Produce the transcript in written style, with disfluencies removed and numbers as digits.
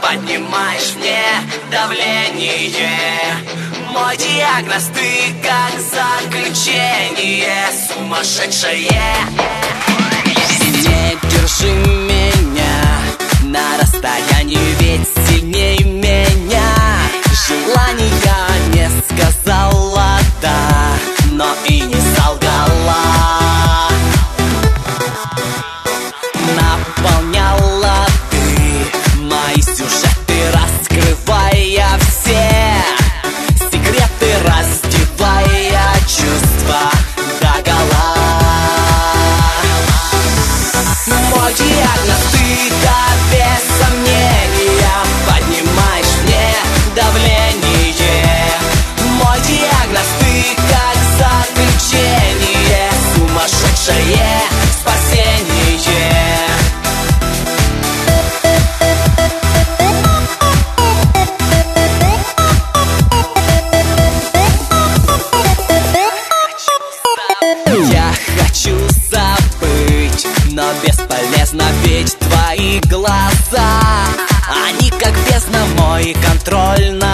поднимаешь мне давление. Мой диагноз ты как заключение сумасшедшее. Не держи меня на расстоянии, ведь сильней меня. Желание не сказала да, но и не солгала. Наполняла ты мои сюжеты, раскрывая все секреты, раздевая чувства догола. Мой диагноз ты, да, без сомнения, поднимаешь мне давление. Мой диагноз ты как заключение сумасшедшее спасение. Я хочу забыть, но бесполезно, ведь твои глаза, они как бездна, мой контроль